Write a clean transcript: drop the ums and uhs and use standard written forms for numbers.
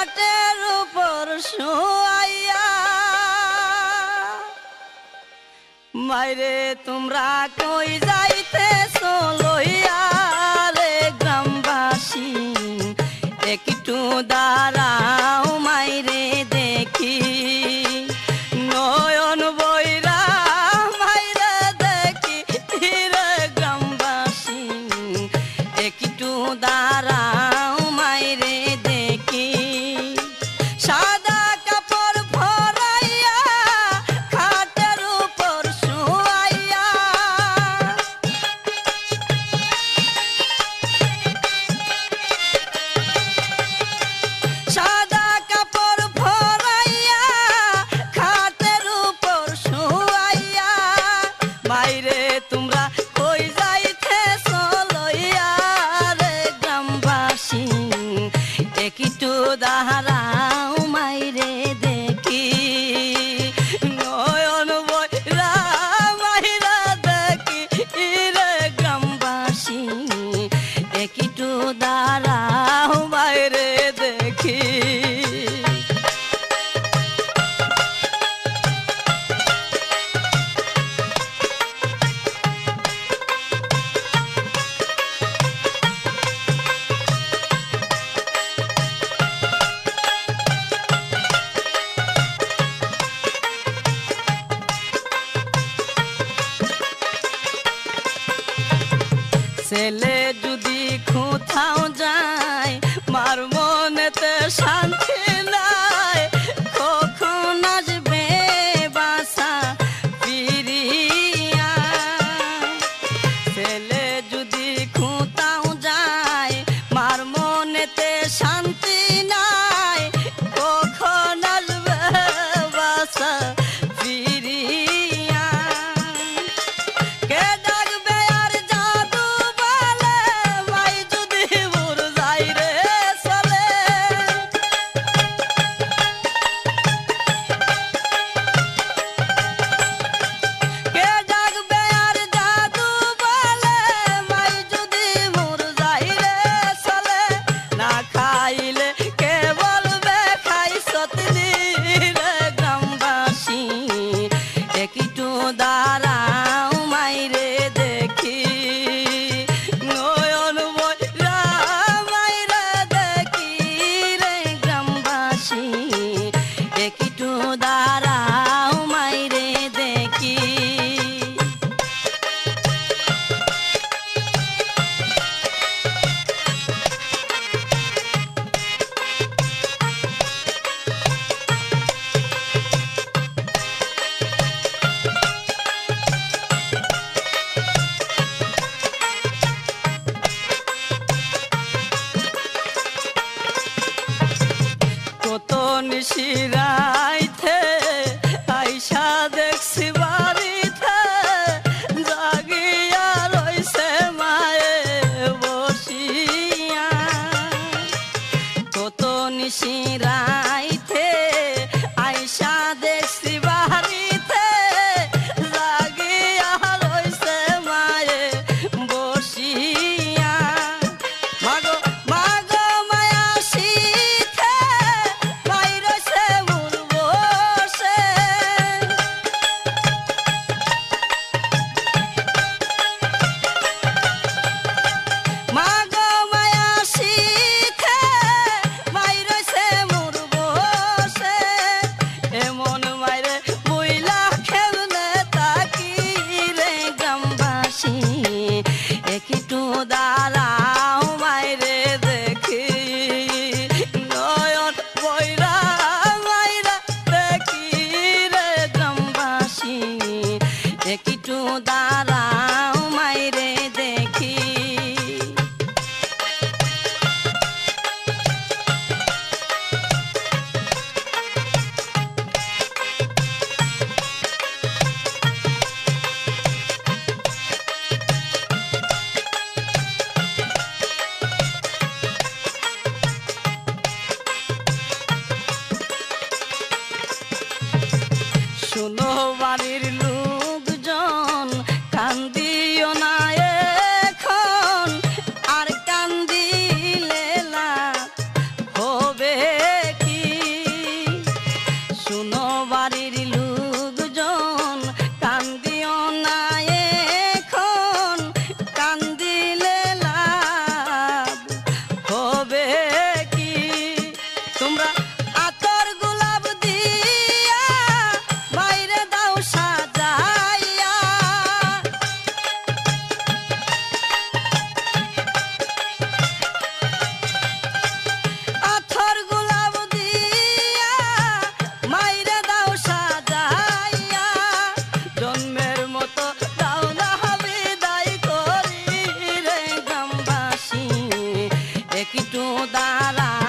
খাটের উপর শুয়াইয়া মাইরে তোমরা কই যাইতেছো লইয়া রে গ্রামবাসী একটু দাঁড়াও মাইরে দেখি নয়ন বইরা মাইরে দেখি রে গ্রামবাসী একটু দাঁড়াও মাইরে দেখি সাদা কাপড় ভরাইয়া খাটের উপর শুয়াইয়া সাদা কাপড় ভরাইয়া খাটের উপর শুয়াইয়া বাইরে তোমরা কই যাইতেছো লইয়া রে গ্রামবাসী একটু দাঁড়াও মাইরে দেখি নয়ন বইরা মাইরা দেখি রে গ্রামবাসী একটু দাঁড়াও মাইরে দেখি ছেলে যদি কোথাও যায় মার মনেতে শান্তি নাই কখন আসবে বাসা ফিরিয়া ছেলে যদি কোথাও যায় মার মনেতে শান্তি নাই কখন আসবে বাসা ফিরিয়া কে ডাকবে আর জাদু বলে মাই যদি মোর যাই রে চলে কে ডাকবে আর জাদু বলে মাই যদি মোর যাই রে চলে না খাইলে কে বলবে খাইছত রে গ্রামবাসী একটু দাঁড়াও মাইরে দেখি নয়ন বইরা মাইরে দেখি রে গ্রামবাসী একটু দাঁড়াও মাইরে দেখি কত নিশিরাইতে আইসা দেখছি বাড়িতে জাগিয়া রইছে মায়ে বসিয়া কত নিশিরাইতে আইসা দেখছি বাড়িতে জাগিয়া রইছে মায়ে বসিয়া মাগো মাগো মায়া শীতে বাইরে সে মোর বসে মাগো মায়া শীতে বাইরে সে মোর বসে এমন মাইরে বইলা খেললে তাকি রে গ্রামবাসী একটু দাঁড়াও মাইরে দেখি নয়ন বইরা মাইরা দেখি রে গ্রামবাসী একটু দাঁড়াও মাইরে দেখি শোনো বাড়ির লোকজন কান্দিও না এখন আর কান্দিলে লাভ হবে দাঁড়া